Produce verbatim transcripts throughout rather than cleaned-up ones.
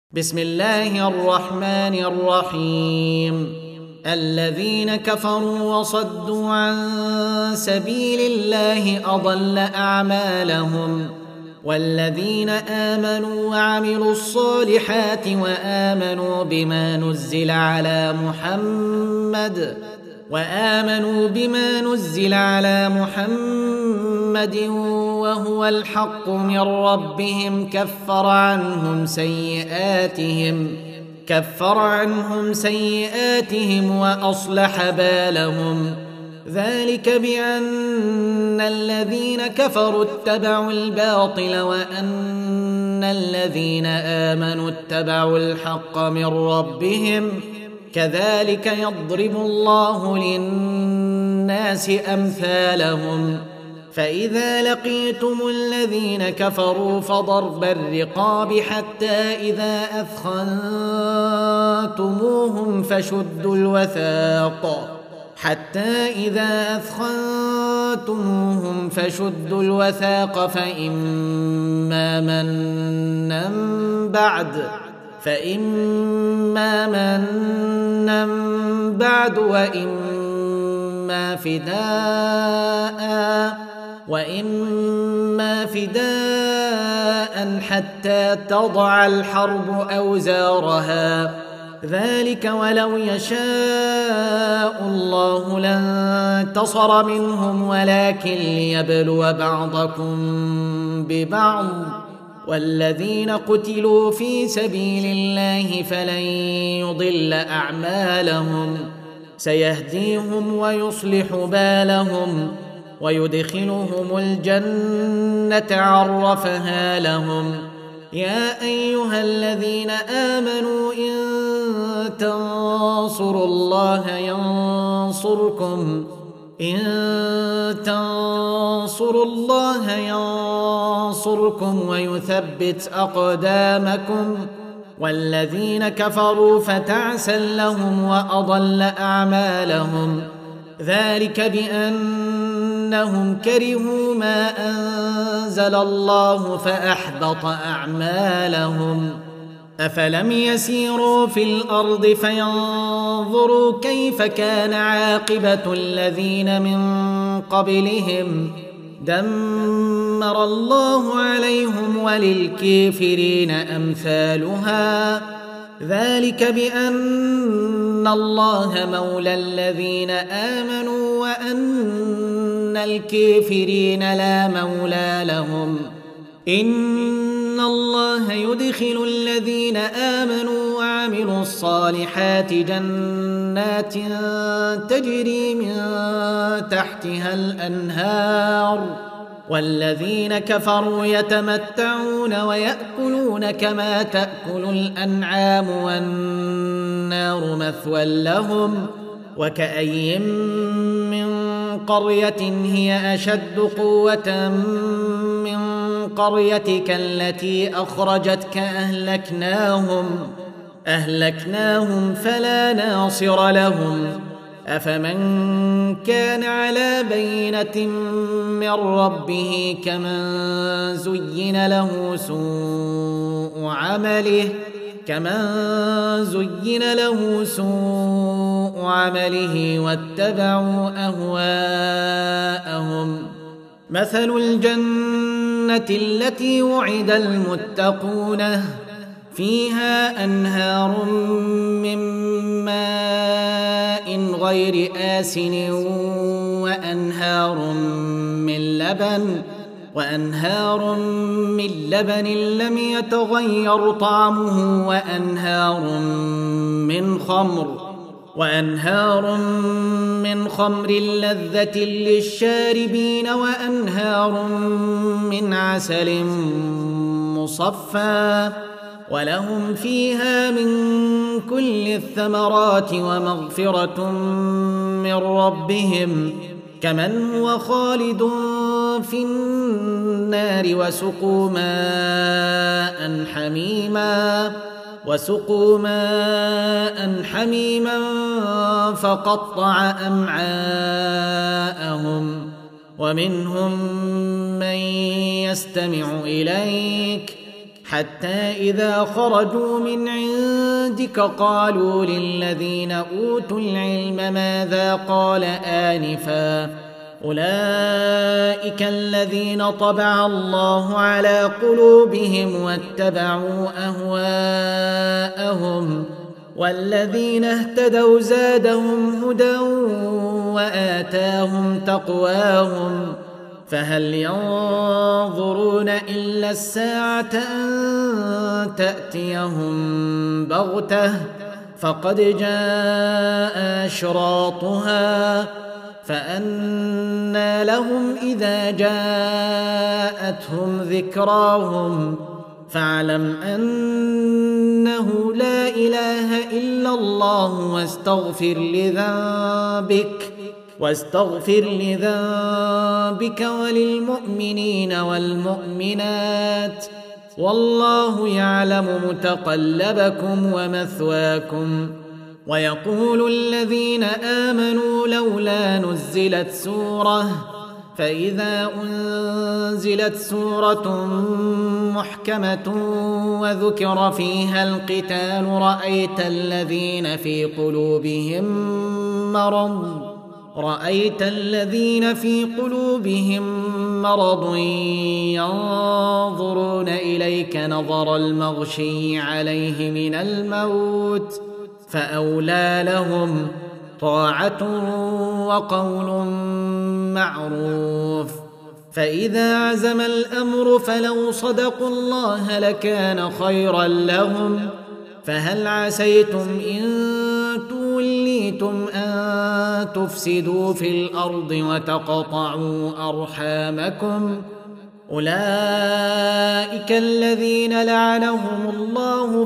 بسم الله الرحمن الرحيم. الذين كفروا وصدوا عن سبيل الله أضل أعمالهم، والذين آمنوا وعملوا الصالحات وآمنوا بما نزل على محمد وآمنوا بما نزل على محمد وهو الحق من ربهم كفر عنهم سيئاتهم كفر عنهم سيئاتهم وأصلح بالهم. ذلك بأن الذين كفروا اتبعوا الباطل وأن الذين آمنوا اتبعوا الحق من ربهم، كذلك يضرب الله للناس أمثالهم. فإذا لقيتم الذين كفروا فضرب الرقاب حتى إذا أثخنتموهم فشدوا الوثاق حتى إذا أثخنتموهم فشدوا الوثاق فإما منا بعد فإما منا بعد وإما فداء وإما فداء حتى تضع الحرب أوزارها. ذلك ولو يشاء الله لانتصر منهم ولكن ليبلو بعضكم ببعض. والذين قتلوا في سبيل الله فلن يضل أعمالهم، سيهديهم ويصلح بالهم ويدخلهم الجنة عرفها لهم. يا أيها الذين آمنوا إن تنصروا الله ينصركم إن تنصروا الله ينصركم ويثبت أقدامكم. والذين كفروا فتعسا لهم وأضل أعمالهم. ذلك بأنهم كرهوا ما أنزل الله فأحبط أعمالهم. أفلم يسيروا في الأرض فينظروا كيف كان عاقبة الذين من قبلهم، دمر الله عليهم وللكافرين أمثالها. ذلك بأن الله مولى الذين آمنوا وأن الكافرين لا مولى لهم. إن الله يدخل الذين آمنوا وعملوا الصالحات جنات تجري من تحتها الأنهار، والذين كفروا يتمتعون ويأكلون كما تأكل الأنعام والنار مثوى لهم. وكأي من قرية هي أشد قوة من قريتك التي أخرجتك أهلكناهم أهلكناهم فلا ناصر لهم. أفمن كان على بينة من ربه كمن زين له سوء عمله كمن زين له سوء عمله واتبعوا أهواءهم. مثل الجنة التي وعد المتقون فيها أنهار من ماء غير آسن وأنهار من لبن وأنهار من لبن لم يتغير طعمه وأنهار من خمر وأنهار من خمر لذة للشاربين وأنهار من عسل مصفى ولهم فيها من كل الثمرات ومغفرة من ربهم كمن هو خالد في النار وسقوا ماء حميما وسقوا ماء حميما فقطع أمعاءهم. ومنهم من يستمع إليك حتى إذا خرجوا من عندك قالوا للذين أوتوا العلم ماذا قال آنفا أولئك الذين طبع الله على قلوبهم واتبعوا أهواءهم والذين اهتدوا زادهم هدى وآتاهم تقواهم فهل ينظرون إلا الساعة أن تأتيهم بغتة فقد جاء أشراطها فأنى لهم إذا جاءتهم ذكراهم فاعلم أنه لا إله إلا الله واستغفر لذنبك واستغفر لذنبك وللمؤمنين والمؤمنات والله يعلم متقلبكم ومثواكم. ويقول الذين آمنوا لولا نزلت سورة فإذا أنزلت سورة محكمة وذكر فيها القتال رأيت الذين في قلوبهم مرض رأيت الذين في قلوبهم مرض ينظرون إليك نظر المغشي عليه من الموت فأولى لهم طاعة وقول معروف. فإذا عزم الأمر فلو صدقوا الله لكان خيرا لهم فهل عسيتم إن توليتم أن تفسدوا في الأرض وتقطعوا أرحامكم أولئك الذين لعنهم الله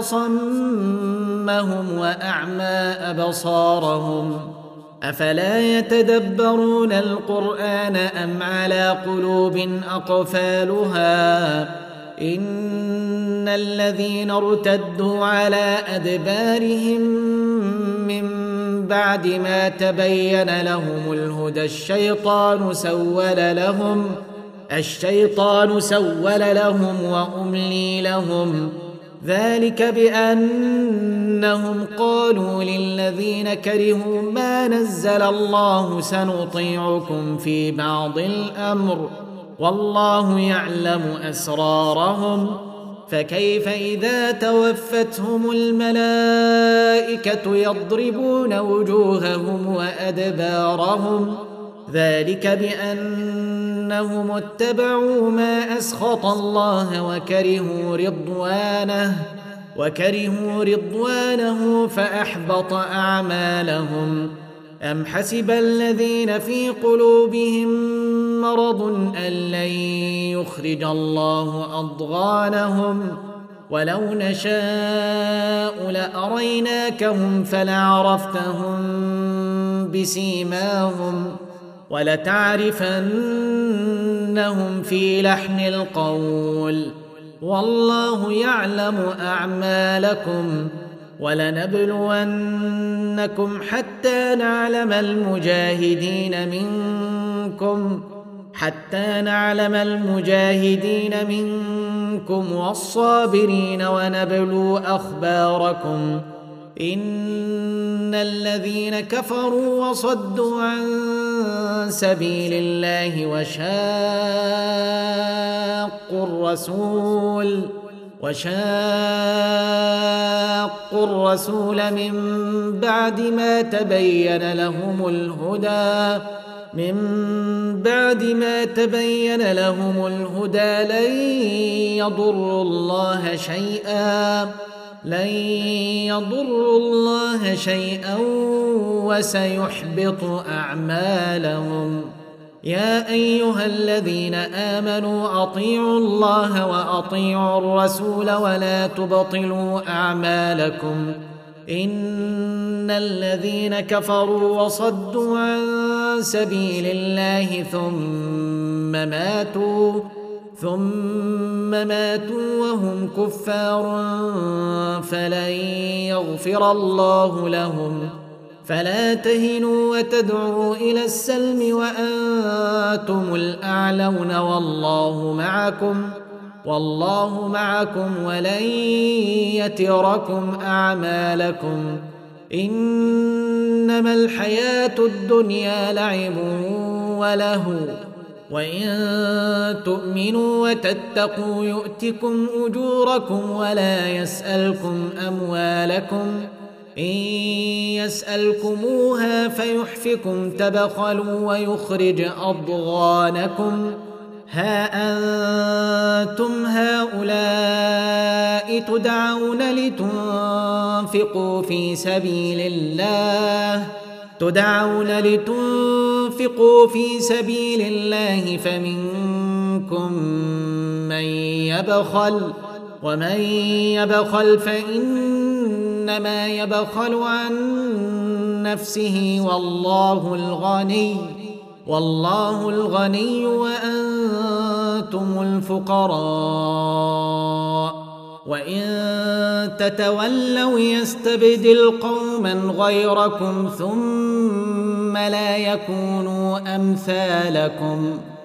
فأصمهم وأعمى أبصارهم أفلا يتدبرون القرآن أم على قلوب أقفالها إن الذين ارتدوا على أدبارهم من بعد ما تبين لهم الهدى الشيطان سول لهم الشيطان سول لهم وأملي لهم ذلك بأنهم قالوا للذين كرهوا ما نزل الله سنطيعكم في بعض الأمر والله يعلم أسرارهم فكيف إذا توفتهم الملائكة يضربون وجوههم وأدبارهم ذلك بأنهم اتبعوا ما أسخط الله وكرهوا رضوانه وكرهوا رضوانه فأحبط أعمالهم. أم حسب الذين في قلوبهم مرض أن لن يخرج الله أضغانهم ولو نشاء لأريناكهم فلعرفتهم بسيماهم ولتعرفنهم في لحن القول والله يعلم أعمالكم ولنبلونكم حتى نعلم المجاهدين منكم حتى نعلم المجاهدين منكم والصابرين ونبلو أخباركم إن الذين كفروا وصدوا عن سبيل الله وشاقوا الرسول وشاقوا الرسول من بعد ما تبين لهم الهدى من بعد ما تبين لهم الهدى لن يضروا الله شيئا لن يضروا الله شيئا وسيحبط أعمالهم. يا أيها الذين آمنوا أطيعوا الله وأطيعوا الرسول ولا تبطلوا أعمالكم إن الذين كفروا وصدوا عن سبيل الله ثم ماتوا ثم ماتوا وهم كفار فلن يغفر الله لهم فلا تهنوا وتدعوا إلى السلم وأنتم الأعلون والله معكم والله معكم ولن يتركم أعمالكم إنما الحياة الدنيا لعب ولهو وإن تؤمنوا وتتقوا يؤتكم أجوركم ولا يسألكم أموالكم إن يسألكموها فيحفكم تبخلوا ويخرج أضغانكم ها أنتم هؤلاء تدعون لتنفقوا في سبيل الله تدعون لتنفقوا في سبيل الله فمنكم من يبخل ومن يبخل فإنما يبخل عن نفسه والله الغني والله الغني وأنتم الفقراء وإن تتولوا يستبدل قوما غيركم ثم لا يكونوا أمثالكم